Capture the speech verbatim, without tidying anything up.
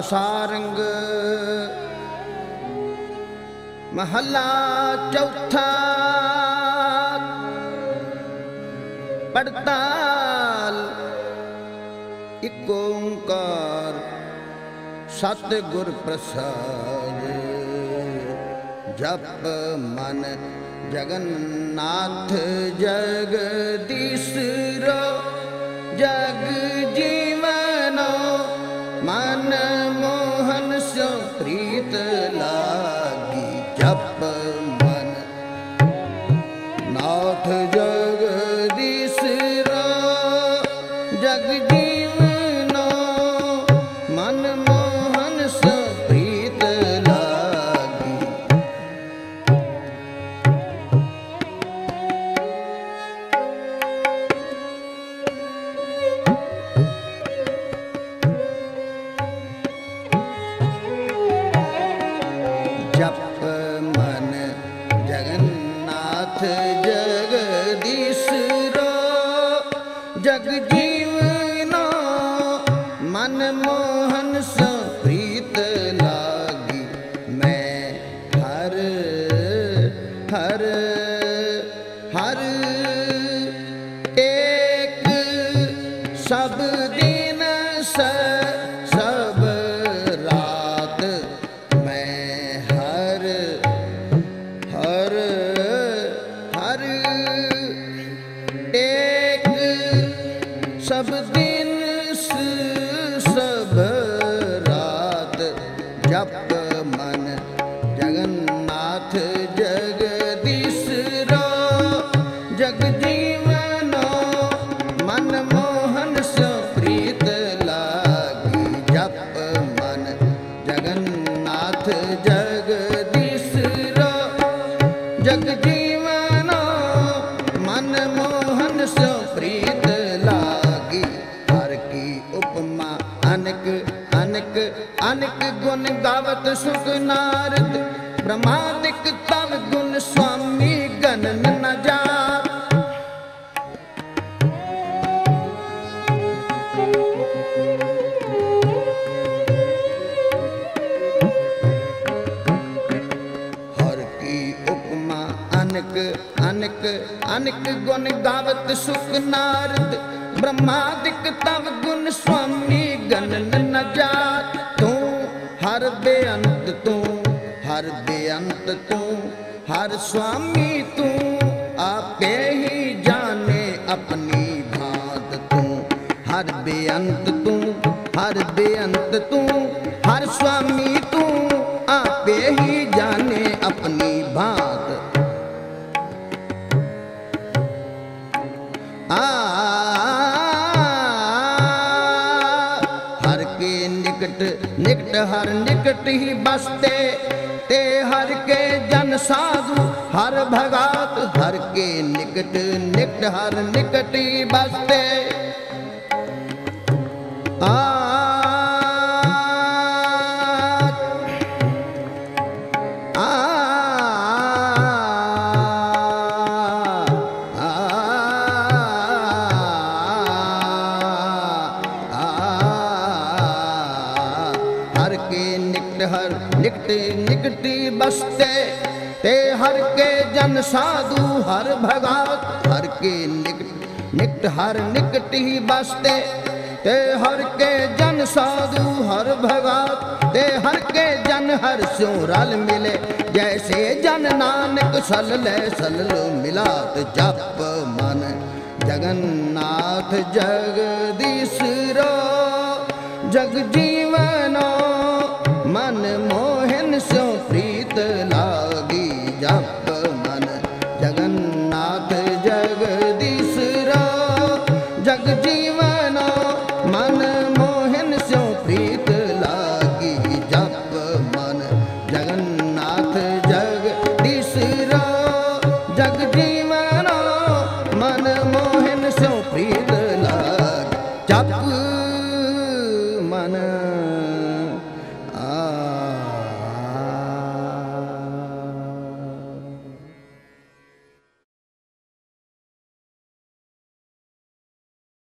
सारंग महला चौथा पड़ताल एक ओंकार सतगुर प्रसाद जप मन जगन्नाथ जगदीश रो जग जीवनो मन मोहन सो प्रीत लागी जप मन नाथ जगदीश रो जग जीवनो मन मोहन सो प्रीत लागी जप मन जगन्नाथ जगदीश रो जग जीवनो मन मोहन सो प्रीत लागी मैं हर हर हर एक सब दिन स सब रात मैं हर हर हर एक सब दिन सब रात जप मन जगन्नाथ जगदीश रो जग जीवनो मन मोहन सो प्रीत लागी जप मन जगन्नाथ जगदीश रो जग जीवनो मन मोहन सो प्रीत लागी हर की उपमा अनेक अनेक अनेक गुण गावत सुख नारद ब्रह्मादिक तव गुण स्वामी गणन न जात हर की उपमा अनेक अनेक अनेक गुण गावत सुख नारद ब्रह्मादिक तव गुण स्वामी गणन न जात तू हर बेअंत तू हर बेअंत तू हर स्वामी तू आपे ही जाने अपनी भांत तू हर बेअंत तू हर बेअंत तू हर स्वामी तू आपे ही जाने अपनी भांत आ हर के निकट निकट हर निकट ही बसते ते हर के जन साधु हर भगात हर के निकट निकट हर निकट ही बसते आ हर निकट निकट बसते ते हर के जन साधु हर भगात हर के निकट निकट हर निकट ही बसते ते हर के जन साधु हर भगात ते हर के जन हर स्यों रल मिले जैसे जन नानक सल ले सल लो मिलात जप मन जगन्नाथ जगदीश रो जग जीवनो मन मोहन सो प्रीत लागी जप मन जगन्नाथ जगदीश रो जग जीवनो मन मोहन सो प्रीत लागी जप मन जगन्नाथ जगदीश रो जग जीवनो मन मोहन सो प्रीत लागी जप मन